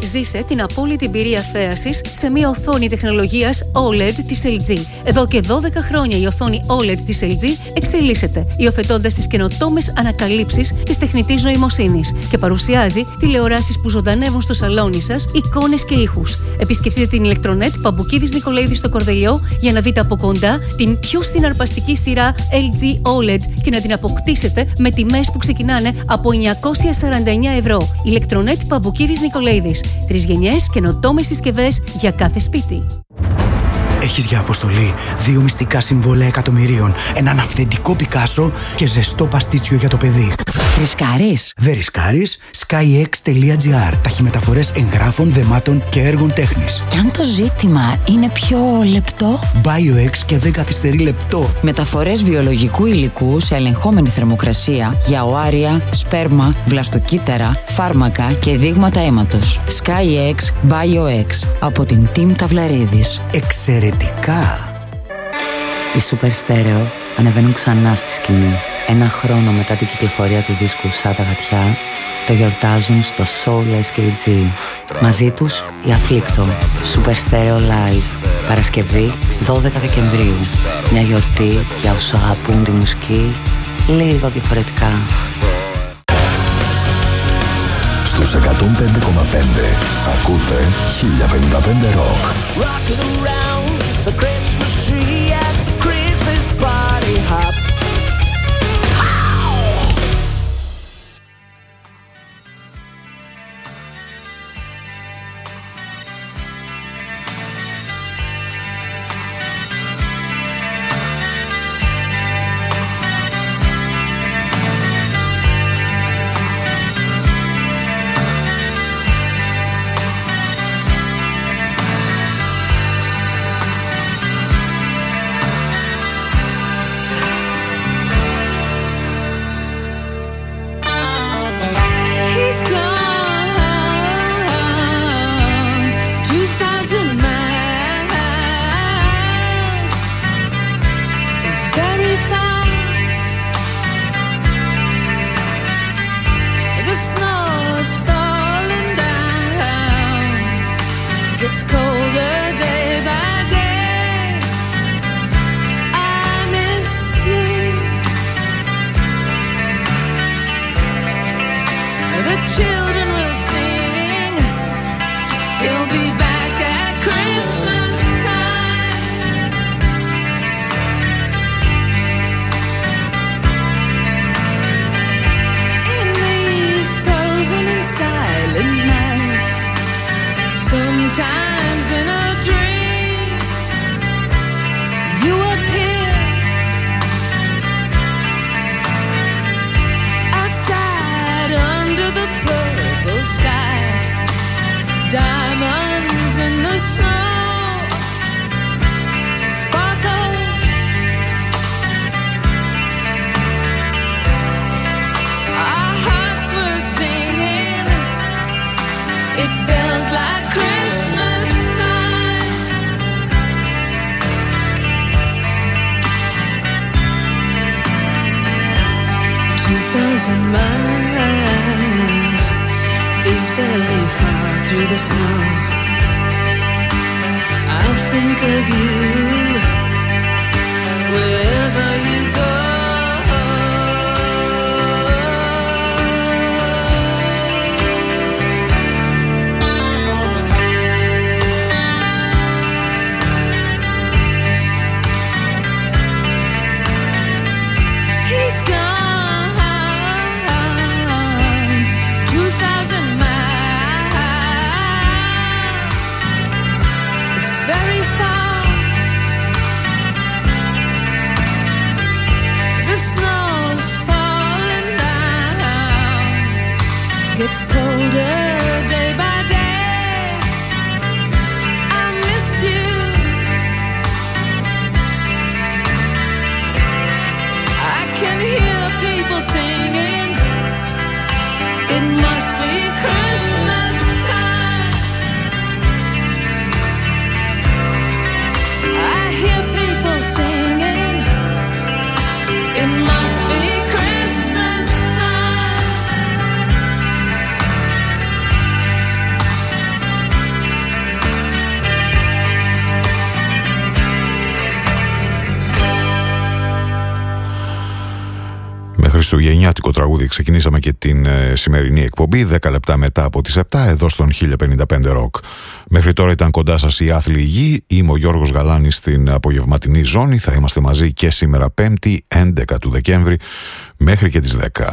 Ζήσε την απόλυτη εμπειρία θέασης σε μια οθόνη τεχνολογίας OLED της LG. Εδώ και 12 χρόνια η οθόνη OLED της LG εξελίσσεται, υιοθετώντας τις καινοτόμες ανακαλύψεις της τεχνητής νοημοσύνης και παρουσιάζει τηλεοράσεις που ζωντανεύουν στο σαλόνι σας, εικόνες και ήχους. Επισκεφτείτε την Ηλεκτρονέτ Παμπουκίδης Νικολαίδη στο Κορδελιό για να δείτε από κοντά την πιο συναρπαστική σειρά LG OLED και να την αποκτήσετε με τιμές που ξεκινάνε από 949 ευρώ. Ηλεκτρονέτ Παμπουκίδης Νικολαίδης. 3 γενιές καινοτόμες συσκευές για κάθε σπίτι. Έχεις για αποστολή 2 μυστικά συμβόλαια εκατομμυρίων, έναν αυθεντικό Πικάσο και ζεστό παστίτσιο για το παιδί. Ρισκάρεις? Δεν ρισκάρεις. SkyX.gr. Ταχυμεταφορές εγγράφων, δεμάτων και έργων τέχνης. Και αν το ζήτημα είναι πιο λεπτό? BioX και δεν καθυστερεί λεπτό. Μεταφορές βιολογικού υλικού σε ελεγχόμενη θερμοκρασία για οάρια, σπέρμα, βλαστοκύτταρα, φάρμακα και δείγματα αίματος. SkyX BioX από την Team Ταυλαρίδης. Εξαιρετικά! Οι Super Stereo ανεβαίνουν ξανά στη σκηνή. 1 χρόνο μετά την κυκλοφορία του δίσκου «Σαν τα γατιά», το γιορτάζουν στο Soul SKG. Μαζί τους η Afflicto, Super Stereo Live, Παρασκευή 12 Δεκεμβρίου. Μια γιορτή για όσους αγαπούν τη μουσική λίγο διαφορετικά. Στους 105,5 ακούτε 1055 Rock. The Christmas tree at the Christmas party hop. τραγούδι ξεκινήσαμε και την σημερινή εκπομπή 10 λεπτά μετά από τις 7 εδώ στον 1055 Rock. Μέχρι τώρα ήταν κοντά σας η Άθλη Γη. Είμαι ο Γιώργος Γαλάνης στην απογευματινή ζώνη. Θα είμαστε μαζί και σήμερα 5η 11 του Δεκέμβρη μέχρι και τις 10.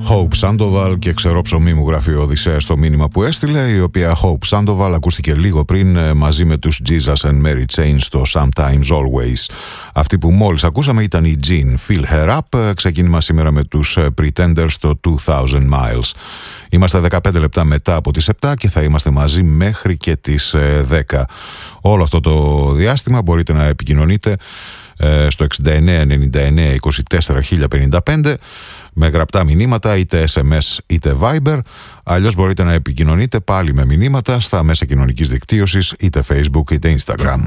Hope Sandoval και ξερό ψωμί μου, γράφει ο Οδυσσέας στο μήνυμα που έστειλε, η οποία Hope Sandoval ακούστηκε λίγο πριν μαζί με τους Jesus and Mary Chain στο Sometimes Always. Αυτή που μόλις ακούσαμε ήταν η Jean, Fill Her Up, ξεκίνημα σήμερα με τους Pretenders στο 2000 Miles. Είμαστε 15 λεπτά μετά από τις 7 και θα είμαστε μαζί μέχρι και τις 10. Όλο αυτό το διάστημα μπορείτε να επικοινωνείτε στο 69 99 24 1055 με γραπτά μηνύματα, είτε SMS είτε Viber. Αλλιώς μπορείτε να επικοινωνείτε πάλι με μηνύματα στα μέσα κοινωνικής δικτύωσης, είτε Facebook είτε Instagram.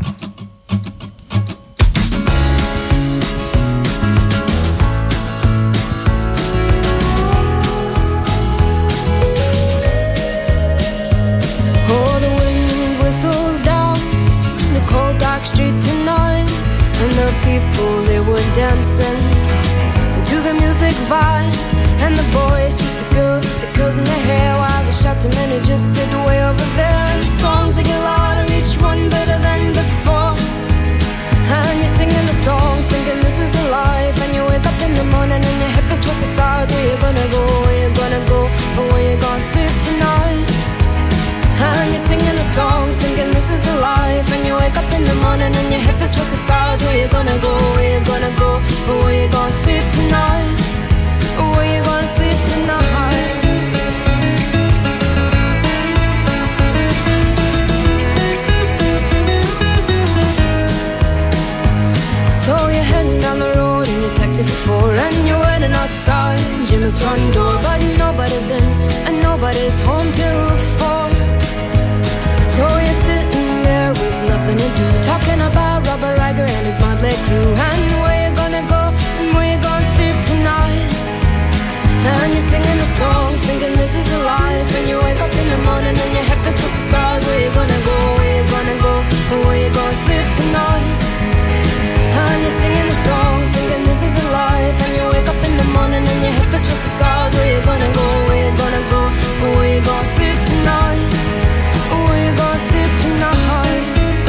People, they were dancing to the music vibe, and the boys just the girls in their hair, while the shouting men who just sit way over there. And the songs they get louder, each one better than before. And you're singing the songs, thinking this is a life. And you wake up in the morning and your hip is twisted sides. Where you gonna go? Where you gonna go? Or where you gonna sleep tonight? And you're singing the songs, thinking this is a life. And you wake up in the morning and your hip is twisted sides. Where you gonna go? Where you gonna go? Or where you gonna sleep tonight? Or where you gonna sleep tonight? So you're heading down the road in your taxi for 4, and you're waiting outside Jim's front door, but nobody's in and nobody's home till 4. So you're sitting there with nothing to do, talking about Robert Riger and his motley crew, and where you gonna go and where you gonna sleep tonight. And you're singing the songs, thinking this is a life. And you wake up in the morning and your head is twisted the stars. Where you gonna go? Where you gonna go? And where you gonna sleep tonight? And you're singing the songs, thinking this is a life. And you wake up in the morning and your head is twisted the stars. Where you gonna go? Where you gonna go? And where you gonna sleep tonight? Where you gonna sleep tonight?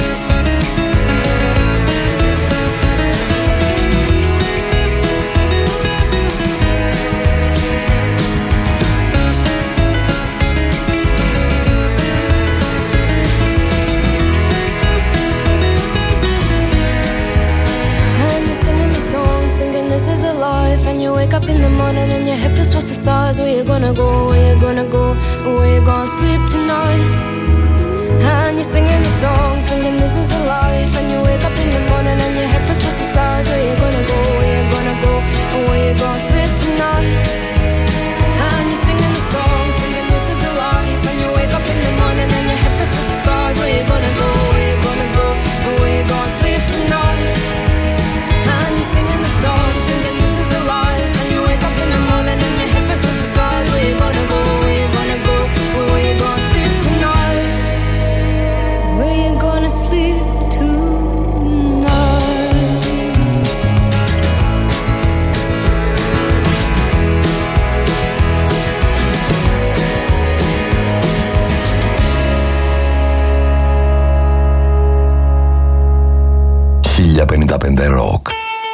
This is a life, and you wake up in the morning and your hip is towards the stars. Where you gonna go? Where you gonna go? Where you gonna sleep tonight? And you're singing the song, singing this is a life. And you wake up in the morning and your hip is towards the stars. Where you gonna go? Where you gonna go? Where you gonna sleep tonight? And you're singing the song, singing this is a life. And you wake up in the morning and your hip is towards the stars. Where you gonna go? Where you gonna go? Where you gonna sleep tonight? And you're singing the song, singing this is a life. And you wake up in the morning and your hip is towards the stars. Where you gonna go? Where you gonna go? Where you gonna sleep tonight? Where you gonna sleep tonight? Rock.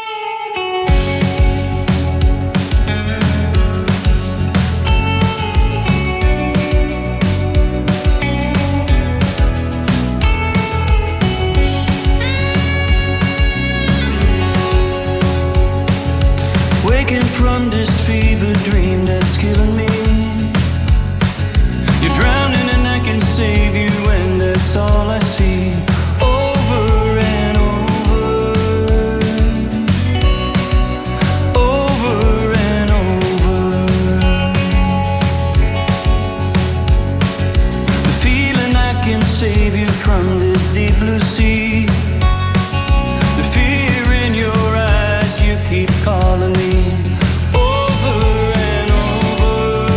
Waking from this fever dream that's killing me. You're drowning and I can save you, and that's all I see. Over and over, over and over. The feeling I can save you from this deep blue sea. The fear in your eyes, you keep calling me. Over and over.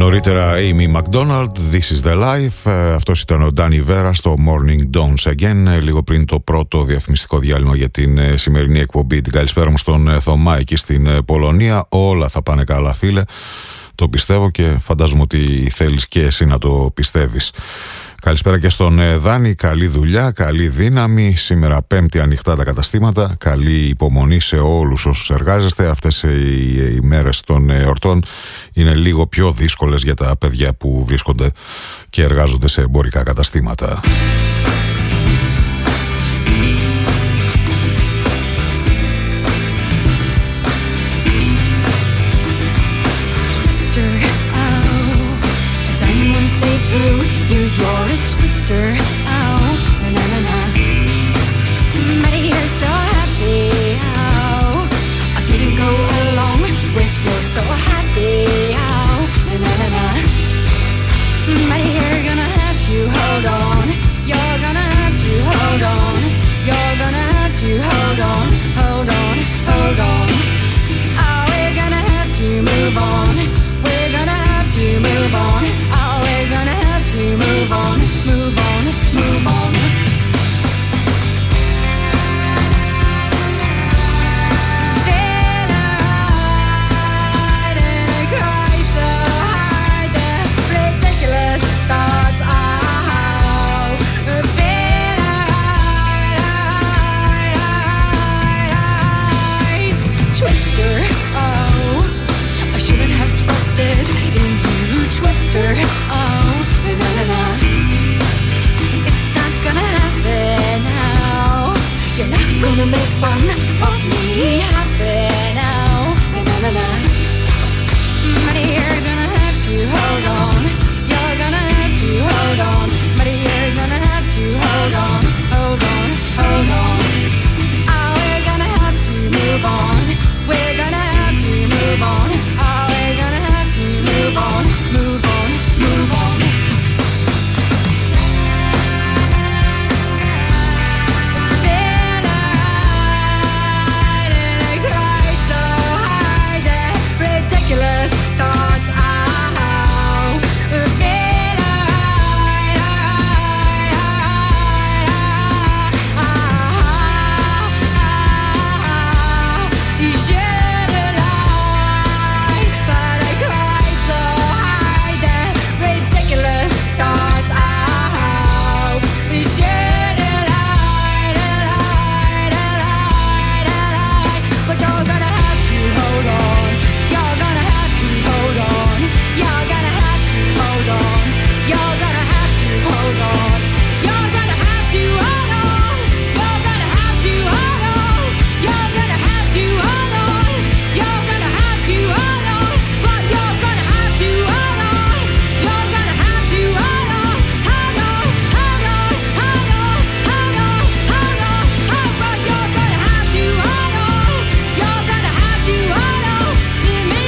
Νωρίτερα Amy McDonald, This is the Life. Αυτός ήταν ο Danny Vera στο Morning Dawns Again, λίγο πριν το πρώτο διαφημιστικό διάλειμμα για την σημερινή εκπομπή. Την καλησπέρα μου στον Θωμά εκεί στην Πολωνία. Όλα θα πάνε καλά, φίλε. Το πιστεύω και φαντάζομαι ότι θέλεις και εσύ να το πιστεύεις. Καλησπέρα και στον Δάνη, καλή δουλειά, καλή δύναμη. Σήμερα Πέμπτη ανοιχτά τα καταστήματα. Καλή υπομονή σε όλους όσους εργάζεστε. Αυτές οι μέρες των εορτών είναι λίγο πιο δύσκολες για τα παιδιά που βρίσκονται και εργάζονται σε εμπορικά καταστήματα. True, you're a twister. Oh, na na na. But you're so happy. Oh, I didn't go along with your so happy. Oh, na na na. But you're gonna have to hold on. You're gonna have to hold on. You're gonna have to hold on, hold on, hold on. Oh, we're gonna have to move on. We're gonna have to move on. Oh, we're gonna have to move on, move on, move on. Feel alright and I cry so hard. The ridiculous thoughts out. Feel alright. Twister, oh, I shouldn't have trusted in you, Twister. Oh, na na na. It's not gonna happen now. You're not gonna make fun of me happen now. Na na na. But you're gonna have to hold on. You're gonna have to hold on. But you're gonna have to hold on, hold on, hold on. Oh, we're gonna have to move on. We're gonna have to move on. Oh, we're gonna have to move on, move on, move on. Feel alright and I cried so hard. The ridiculous thoughts out. Feel alright, you should have lied, but I cried so hard. The ridiculous thoughts out. You should have lied, but you're gonna have to hold on. You're gonna have to hold on. You're gonna have to hold on. You're gonna have to hold on. You're gonna have to hold on. You're gonna have to hold on. You're gonna have to hold on. You're gonna have to hold on. But you're gonna have to hold on. You're gonna have to hold on. Hold on, hold on, hold on, hold on, hold on. But you're gonna have to hold on. You're gonna have to hold on to me.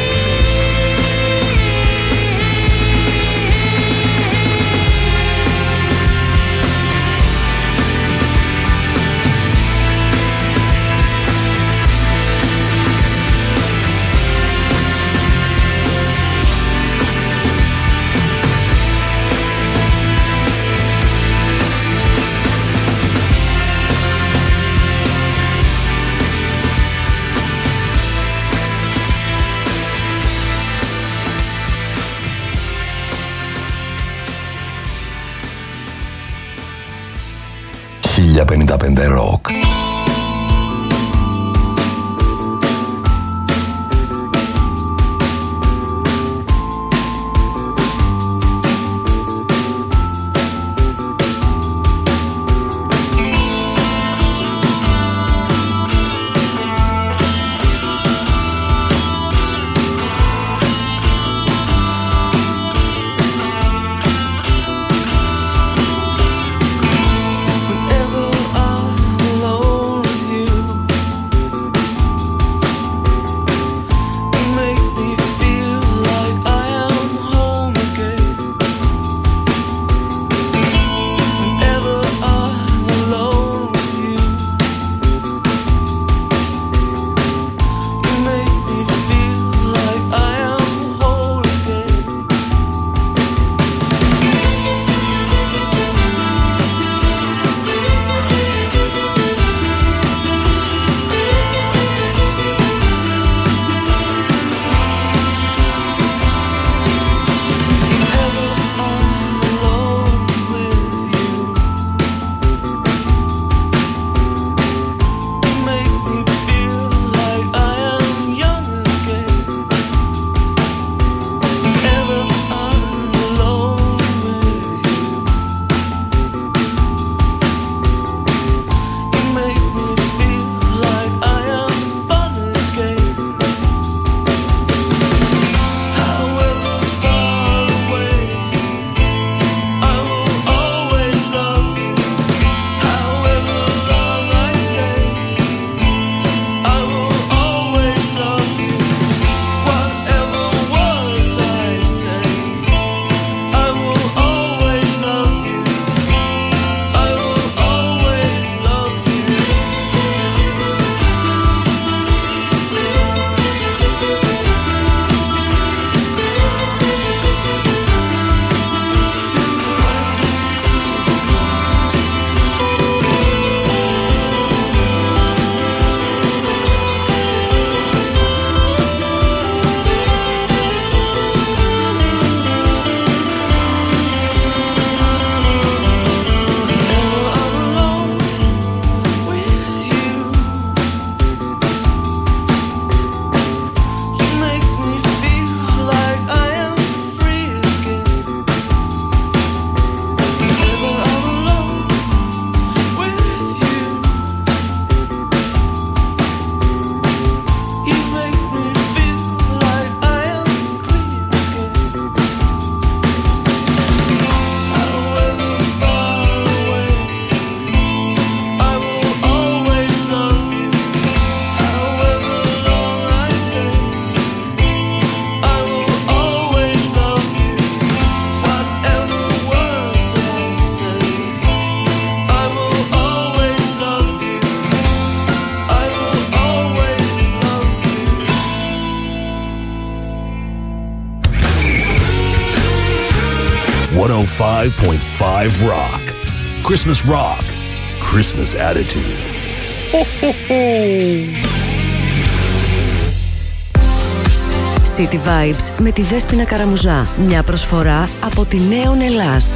Rock. Whenever I'm alone 105.5 Rock. Christmas Rock. Christmas attitude. Ho, ho, ho. City Vibes με τη Δέσποινα Καραμουζά. Μια προσφορά από τη Νέον Ελλάς.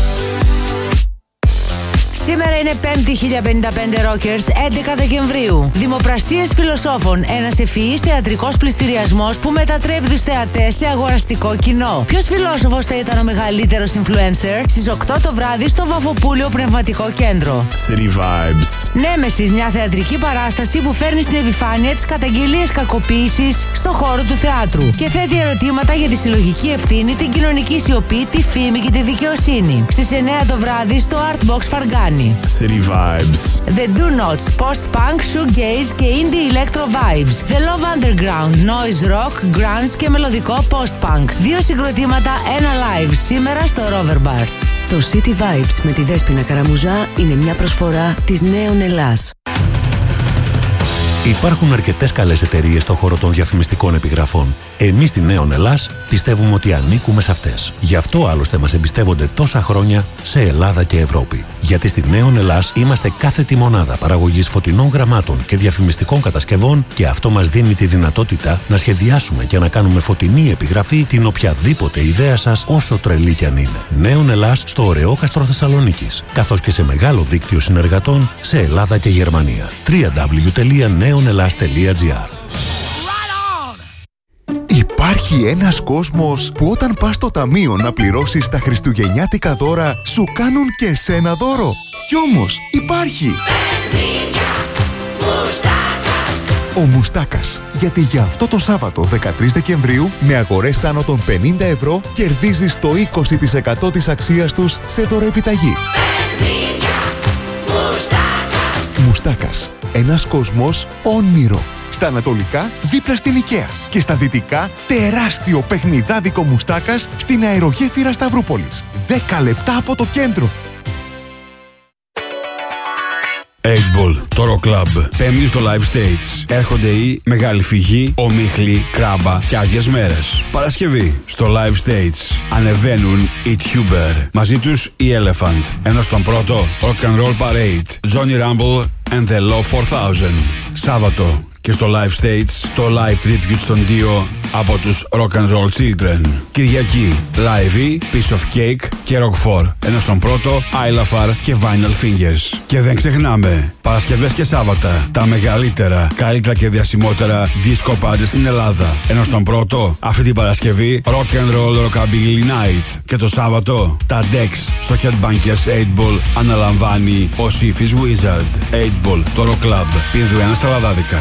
Σήμερα είναι 5η 1055 Rockers, 11 Δεκεμβρίου. Δημοπρασίες φιλοσόφων, ένας ευφυής θεατρικός πληστηριασμός που μετατρέπει τους θεατές σε αγοραστικό κοινό. Ποιος φιλόσοφος θα ήταν ο μεγαλύτερος influencer? Στις 8 το βράδυ στο Βαφοπούλιο Πνευματικό Κέντρο. City Vibes. Νέμεσης, μια θεατρική παράσταση που φέρνει στην επιφάνεια τις καταγγελίες κακοποίησης στο χώρο του θεάτρου και θέτει ερωτήματα για τη συλλογική ευθύνη, την κοινωνική σιωπή, τη φήμη και τη δικαιοσύνη. Στις 9 το βράδυ στο Artbox Φαργάνη. City Vibes. The Do Nots, Post-Punk, Shoegaze και Indie Electro Vibes. The Love Underground, Noise Rock, Grunge και μελωδικό Post-Punk. 2 συγκροτήματα, ένα live σήμερα στο Rover Bar. Το City Vibes με τη Δέσποινα Καραμουζά είναι μια προσφορά της Νέων Ελλάς. Υπάρχουν αρκετές καλές εταιρείες στον χώρο των διαφημιστικών επιγραφών. Εμείς στη Νέον Ελλάς πιστεύουμε ότι ανήκουμε σε αυτές. Γι' αυτό άλλωστε μας εμπιστεύονται τόσα χρόνια σε Ελλάδα και Ευρώπη. Γιατί στη Νέον Ελλάς είμαστε κάθετη μονάδα παραγωγής φωτεινών γραμμάτων και διαφημιστικών κατασκευών και αυτό μας δίνει τη δυνατότητα να σχεδιάσουμε και να κάνουμε φωτεινή επιγραφή την οποιαδήποτε ιδέα σας, όσο τρελή κι αν είναι. Νέον Ελλάς στο Ωρεόκαστρο Θεσσαλονίκης, καθώς και σε μεγάλο δίκτυο συνεργατών σε Ελλάδα και Γερμανία. www.neonellas.gr. Υπάρχει ένας κόσμος που όταν πας στο ταμείο να πληρώσεις τα χριστουγεννιάτικα δώρα σου κάνουν και εσένα δώρο. Κι όμως υπάρχει ο Μουστάκας. Γιατί για αυτό το Σάββατο 13 Δεκεμβρίου με αγορές άνω των 50 ευρώ κερδίζεις το 20% της αξίας τους σε δωροεπιταγή. Μουστάκας. Ένας κόσμος όνειρο. Στα ανατολικά δίπλα στην IKEA και στα δυτικά τεράστιο παιχνιδάδικο Μουστάκας στην αερογέφυρα Σταυρούπολης. 10 λεπτά από το κέντρο. 8ball, Toro Club. Πέμπτη στο live stage. Έρχονται οι Μεγάλη Φυγή, Ομίχλη, Κράμπα και Άδειες Μέρες. Παρασκευή στο live stage ανεβαίνουν οι Tuber. Μαζί τους οι Elephant. Ενώ στον πρώτο Rock and Roll Parade, Johnny Rumble and the Low 4000. Σάββατο και στο live stage το live tribute στον Dio από τους Rock and Roll Children. Κυριακή Live E, Piece of Cake και Rock 4. Ενώ στον πρώτο Ailafar και Vinyl Fingers. Και δεν ξεχνάμε, Παρασκευές και Σάββατα τα μεγαλύτερα, καλύτερα και διασημότερα disco party στην Ελλάδα. Ενώ στον πρώτο αυτή την Παρασκευή Rock and Roll Rockabilly Night. Και το Σάββατο τα Dex στο Headbangers 8ball αναλαμβάνει ο Sifis Wizard. 8ball, Toro Club, Πίνδου 1 στα Λαδάδικα.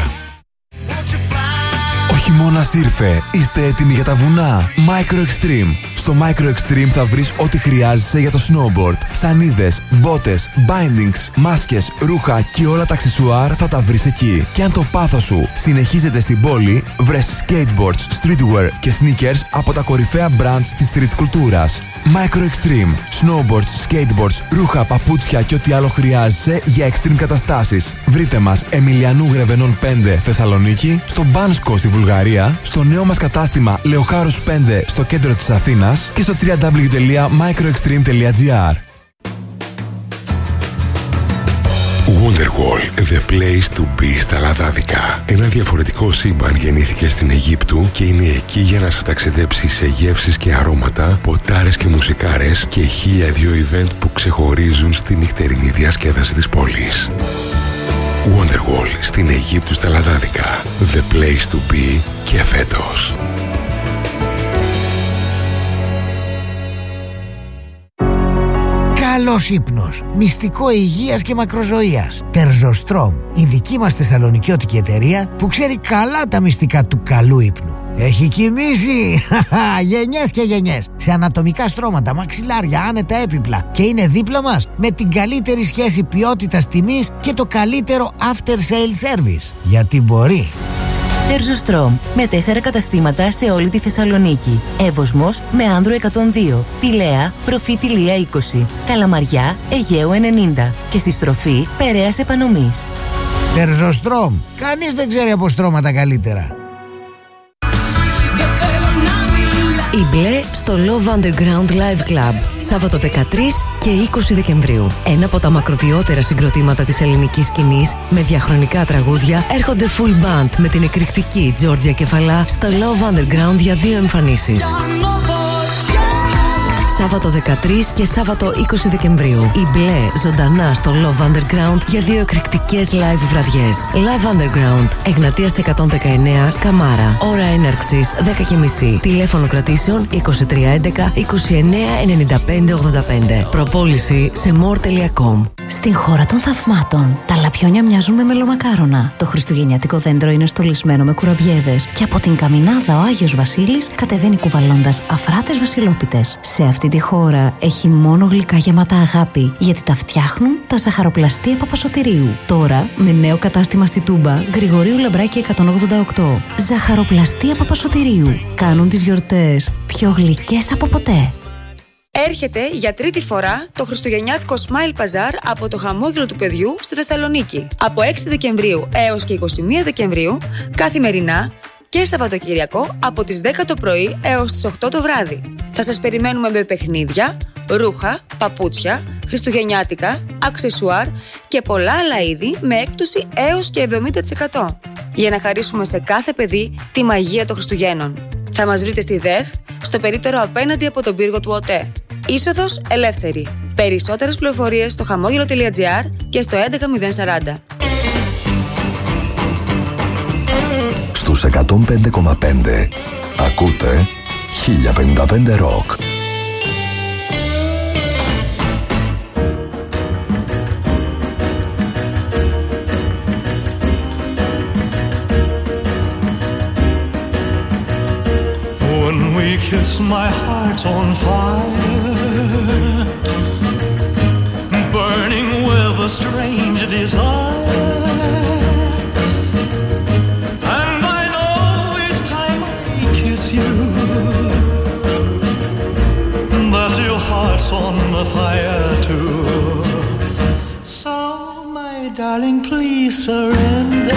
Ο χειμώνας ήρθε. Είστε έτοιμοι για τα βουνά? Micro Extreme. Στο Micro Extreme θα βρεις ό,τι χρειάζεσαι για το snowboard. Σανίδες, μπότες, bindings, μάσκες, ρούχα και όλα τα αξεσουάρ θα τα βρεις εκεί. Και αν το πάθος σου συνεχίζεται στην πόλη, βρες skateboards, streetwear και sneakers από τα κορυφαία brands της street κουλτούρας. Micro Extreme. Snowboards, skateboards, ρούχα, παπούτσια και ό,τι άλλο χρειάζεσαι για extreme καταστάσεις. Βρείτε μας Εμιλιανού Γρεβενών 5 Θεσσαλονίκη, στο Μπάνσκο στη Βουλγαρία, στο νέο μας κατάστημα Λεοχάρους 5 στο κέντρο της Αθήνας και στο www.microextreme.gr. Wonderwall, the place to be στα Λαδάδικα. Ένα διαφορετικό σύμπαν γεννήθηκε στην Αιγύπτου και είναι εκεί για να σας ταξιδέψει σε γεύσεις και αρώματα, ποτάρες και μουσικάρες και 1002 event που ξεχωρίζουν στη νυχτερινή διασκέδαση της πόλης. Wonderwall στην Αιγύπτου στα Λαδάδικα. The place to be και φέτος. Καλός ύπνος, μυστικό υγείας και μακροζωίας. Τερζοστρόμ, η δική μας θεσσαλονικιώτικη εταιρεία που ξέρει καλά τα μυστικά του καλού ύπνου. Έχει κοιμήσει γενιές και γενιές σε ανατομικά στρώματα, μαξιλάρια, άνετα έπιπλα και είναι δίπλα μας με την καλύτερη σχέση ποιότητας τιμής και το καλύτερο after sale service. Γιατί μπορεί. Τερζοστρόμ, με 4 καταστήματα σε όλη τη Θεσσαλονίκη. Εύωσμος με Άνδρο 102, Πηλαία, Προφήτηλία 20, Καλαμαριά, Αιγαίου 90 και στη στροφή Περαίας Επανομής. Τερζοστρόμ, κανείς δεν ξέρει από στρώματα καλύτερα. Η Μπλε στο Love Underground Live Club, Σάββατο 13 και 20 Δεκεμβρίου. Ένα από τα μακροβιότερα συγκροτήματα της ελληνικής σκηνής με διαχρονικά τραγούδια έρχονται full band με την εκρηκτική Τζόρτζια Κεφαλά στο Love Underground για 2 εμφανίσεις. Σάββατο 13 και Σάββατο 20 Δεκεμβρίου. Η Μπλε ζωντανά στο Love Underground για 2 εκρηκτικές live βραδιές. Love Underground, Εγνατίας 119, Καμάρα. Ώρα έναρξης 10:30. Τηλέφωνο κρατήσεων 2311 29 95 85. Προπόληση σε more.com. Στην χώρα των θαυμάτων, τα λαπιόνια μοιάζουν με μελομακάρονα. Το χριστουγεννιάτικο δέντρο είναι στολισμένο με κουραμπιέδες. Και από την Καμινάδα ο Άγιος Βασίλης κατεβαίνει κουβαλώντας αφράτες βασιλόπιτες. Σε αυτή τη χώρα έχει μόνο γλυκά γεμάτα αγάπη, γιατί τα φτιάχνουν τα Ζαχαροπλαστεία Παπασωτηρίου. Τώρα με νέο κατάστημα στη Τούμπα, Γρηγορίου Λαμπράκη 188. Ζαχαροπλαστεία Παπασωτηρίου. Κάνουν τις γιορτές πιο γλυκές από ποτέ. Έρχεται για τρίτη φορά το χριστουγεννιάτικο Smile Bazaar από το χαμόγελο του παιδιού στη Θεσσαλονίκη. Από 6 Δεκεμβρίου έως και 21 Δεκεμβρίου, καθημερινά και Σαββατοκυριακό από τις 10 το πρωί έως τις 8 το βράδυ. Θα σας περιμένουμε με παιχνίδια, ρούχα, παπούτσια, χριστουγεννιάτικα, αξεσουάρ και πολλά άλλα είδη με έκπτωση έως και 70%. Για να χαρίσουμε σε κάθε παιδί τη μαγεία των Χριστουγέννων. Θα μας βρείτε στη ΔΕΘ, στο περίπτερο απέναντι από τον πύργο του ΟΤΕ. Είσοδος ελεύθερη. Περισσότερες πληροφορίες στο χαμόγελο.gr και στο 11040. Στους 105,5 ακούτε 1055 Rock. When we kiss, my heart's on fire, burning with a strange desire. And I know each time I kiss you that your heart's on fire too. So, my darling, please surrender.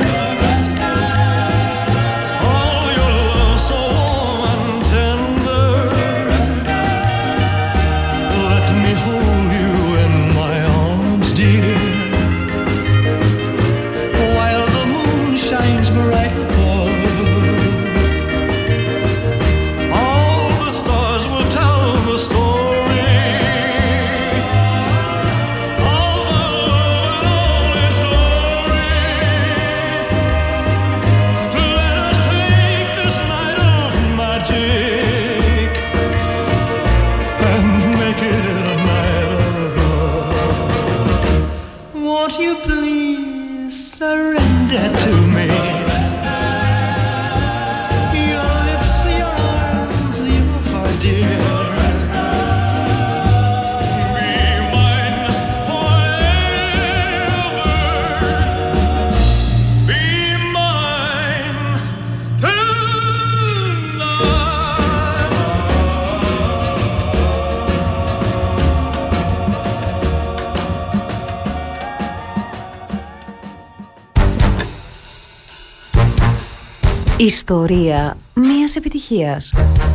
Ιστορία μιας επιτυχίας.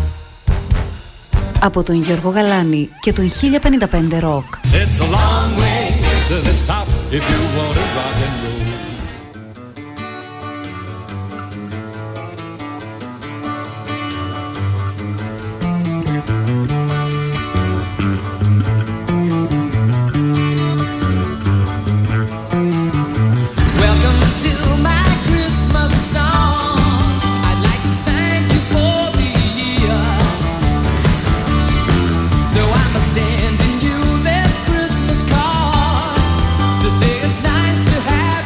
Από τον Γιώργο Γαλάνη και τον 1055 Rock. It's a long way to the top if you want to rock and roll. Sending you this Christmas card to say it's nice to have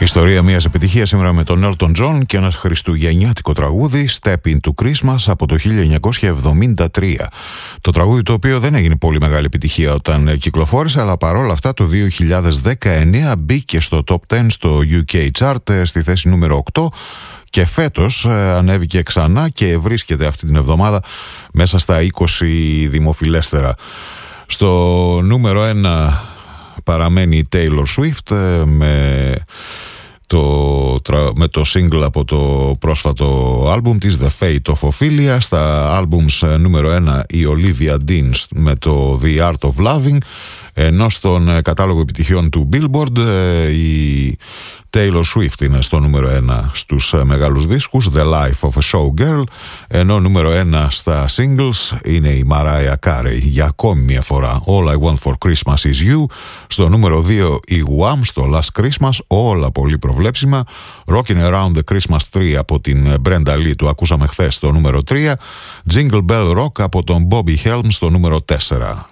Ιστορία μιας επιτυχίας σήμερα με τον Elton John και ένα χριστουγεννιάτικο τραγούδι, Step Into Christmas, από το 1973. Το τραγούδι το οποίο δεν έγινε πολύ μεγάλη επιτυχία όταν κυκλοφόρησε, αλλά παρόλα αυτά το 2019 μπήκε στο Top 10 στο UK Chart στη θέση νούμερο 8 και φέτος ανέβηκε ξανά και βρίσκεται αυτή την εβδομάδα μέσα στα 20 δημοφιλέστερα. Στο νούμερο 1 παραμένει η Taylor Swift με το single από το πρόσφατο άλμπουμ της The Fate of Ophelia. Στα άλμπουμς νούμερο 1 η Olivia Dean με το The Art of Loving, ενώ στον κατάλογο επιτυχιών του Billboard η Taylor Swift είναι στο νούμερο 1 στους μεγάλους δίσκους, The Life of a Showgirl, ενώ νούμερο 1 στα singles είναι η Mariah Carey για ακόμη μια φορά, All I Want for Christmas is You. Στο νούμερο 2 η Wham στο Last Christmas, όλα πολύ προβλέψιμα. Rockin' Around the Christmas Tree από την Brenda Lee, το ακούσαμε χθες, στο νούμερο 3. Jingle Bell Rock από τον Bobby Helms στο νούμερο 4.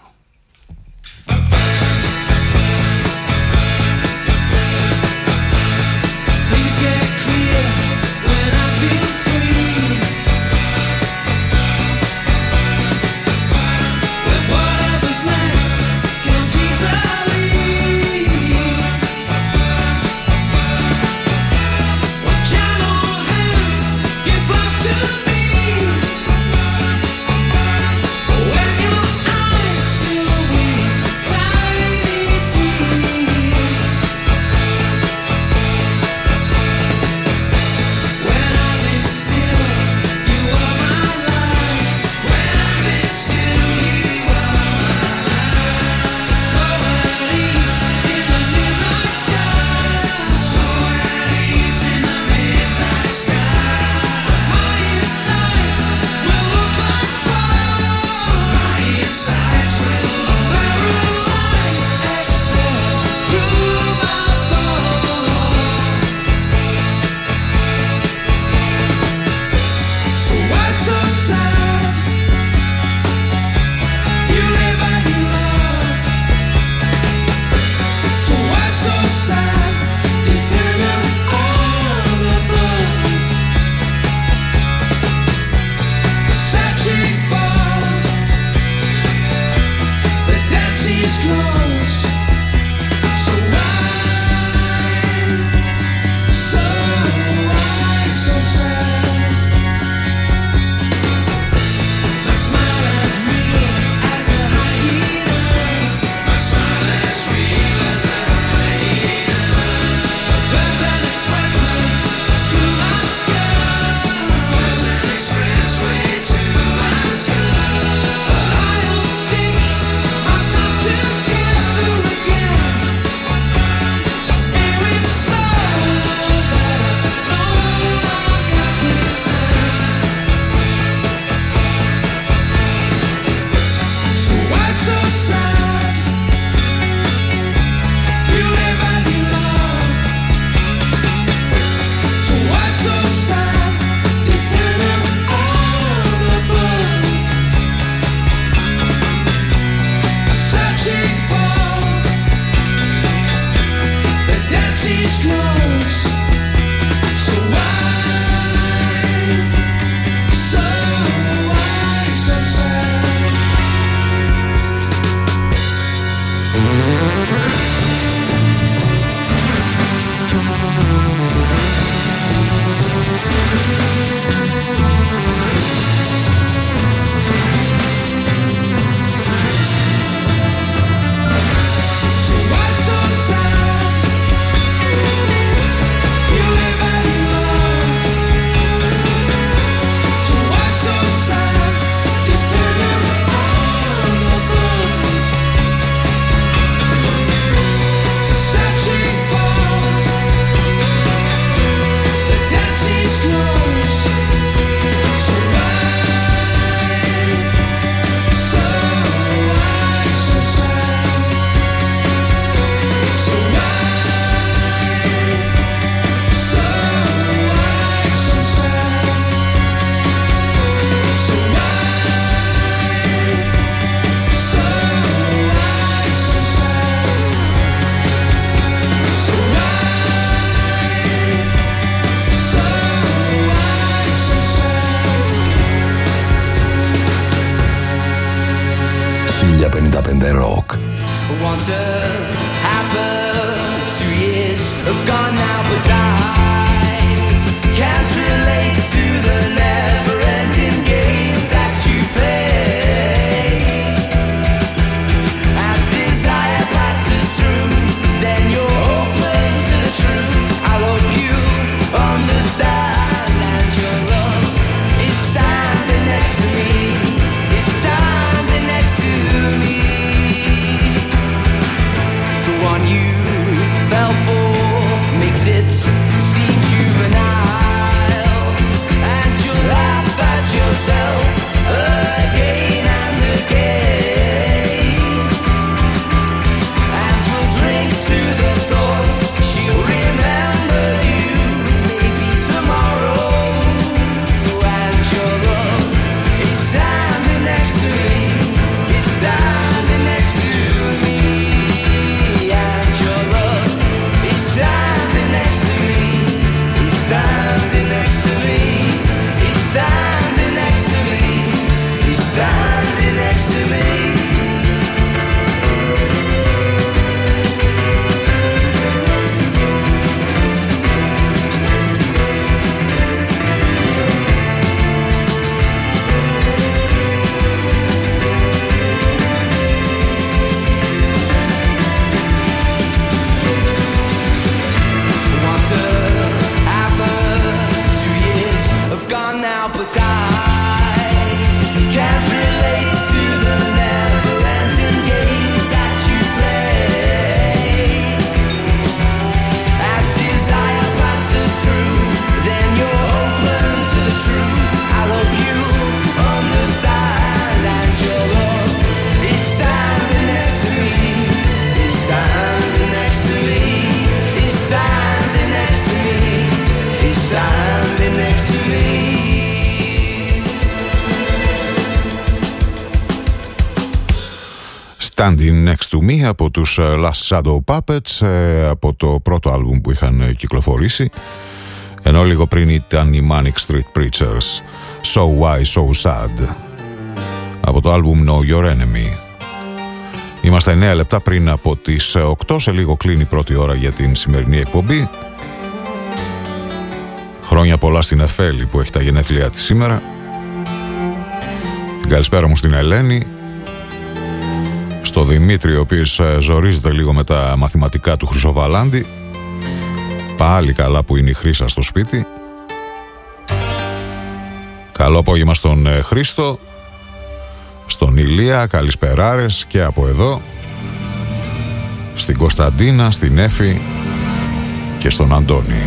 1055 Rock. Want to have 2 years have gone now, but I can't relate to the never-ending games that you play. As desire passes through, then you're open to the truth. I hope you understand, and your love is standing next to me. It's standing next to me. The one you fell for makes it seem juvenile, and you laugh at yourself again and again, and we'll drink to the thoughts she'll remember you maybe tomorrow, and your love is standing next to me. It's standing next to me. Standing next to me, he's standing next to me, he's standing next to me, he's standing next to me. But I can't relate to the never-ending games that you play. As desire passes through, then you're open to the truth. I hope you understand, and your love is standing next to me. It's standing next to me. It's standing next to me. It's standing next to me. Standing Next to Me από τους Last Shadow Puppets, από το πρώτο άλμπουμ που είχαν κυκλοφορήσει, ενώ λίγο πριν ήταν οι Manic Street Preachers, So Why So Sad, από το άλμπουμ Know Your Enemy. Είμαστε 9 λεπτά πριν από τις 8, σε λίγο κλείνει η πρώτη ώρα για την σημερινή εκπομπή. Χρόνια πολλά στην Εφέλη που έχει τα γενέθλιά της σήμερα. Την καλησπέρα μου στην Ελένη, στο Δημήτρη, ο οποίος ζορίζεται λίγο με τα μαθηματικά του Χρυσοβαλάντη. Πάλι καλά που είναι η Χρύσα στο σπίτι. Καλό απόγευμα στον Χρήστο, στον Ηλία, καλησπεράρες και από εδώ, στην Κωνσταντίνα, στην Έφη και στον Αντώνη.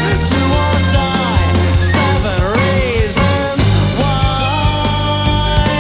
Why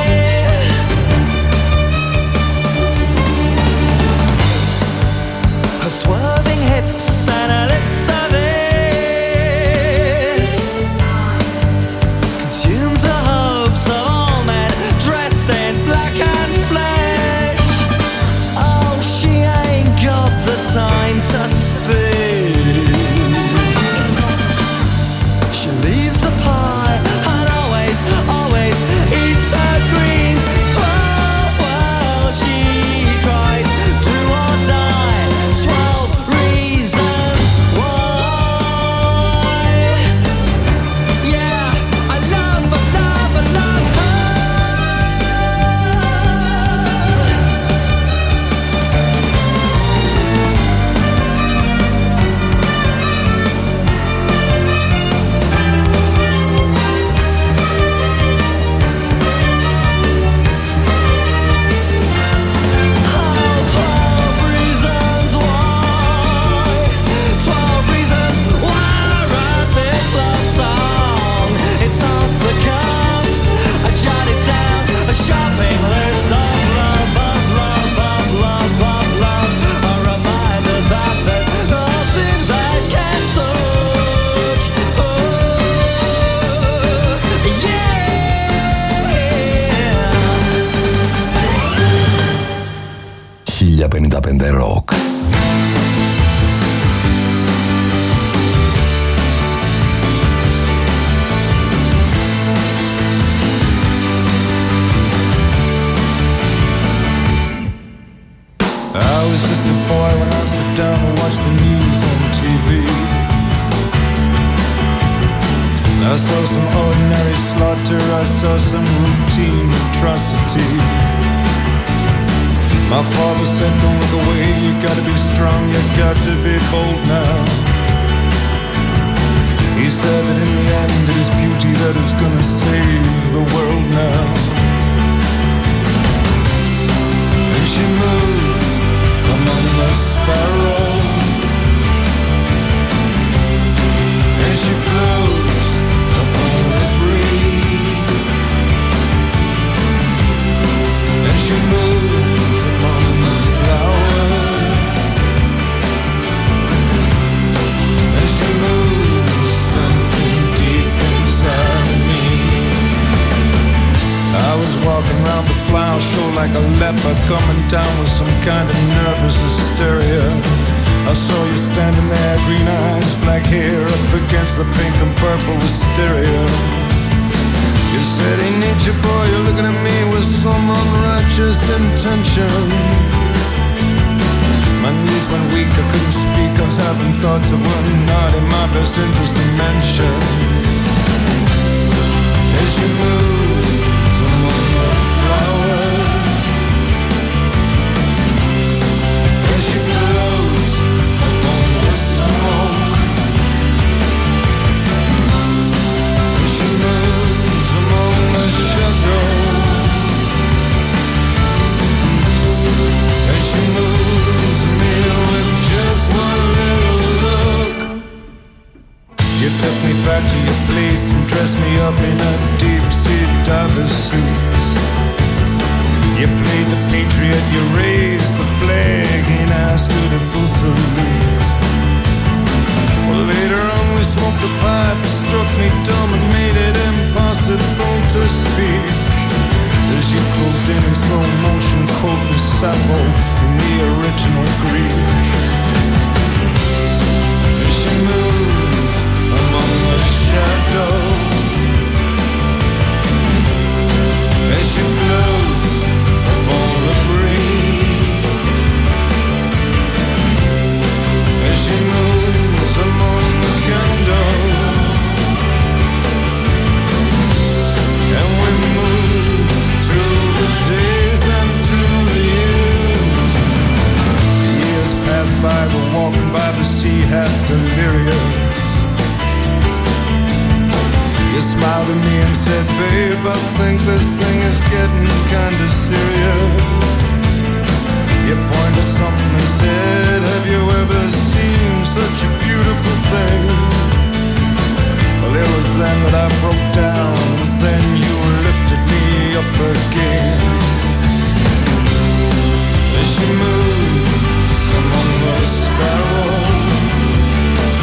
1055 Rock. I was just a boy when I sat down to watch the news on TV. I saw some ordinary slaughter, I saw some routine atrocity. My father said, don't look away, you gotta be strong, you got to be bold now. He said that in the end it is beauty that is gonna save the world now. And she moves among the sparrows, and she floats upon the breeze, and she moves among the flowers, and she moves something deep inside me. I was walking around the flower show like a leper, coming down with some kind of nervous hysteria. I saw you standing there, green eyes, black hair, up against the pink and purple wisteria. You said, hey nature boy, you're looking at me with some unrighteous intention. My knees went weak, I couldn't speak, I was having thoughts that were not in my best interest to mention. As you move among the flowers, as she floats upon the smoke, as she moves among the shadows, as she moves me with just one little look. You took me back to your place and dressed me up in a deep-sea diver's suits. You played the patriot, you raised the flag, and I stood at full salute. Well, later on we smoked a pipe, struck me dumb and made it impossible to speak. As you closed in slow motion, quoting Sappho in the original Greek. As she moves among the shadows, as she floats upon the breeze, as she moves among the candles, and we move through the days and through the years. The years pass by, we're walking by the sea, half delirious. You smiled at me and said, babe, I think this thing is getting kinda serious. You pointed something and said, have you ever seen such a beautiful thing? Well, it was then that I broke down, it was then you lifted me up again. As she moved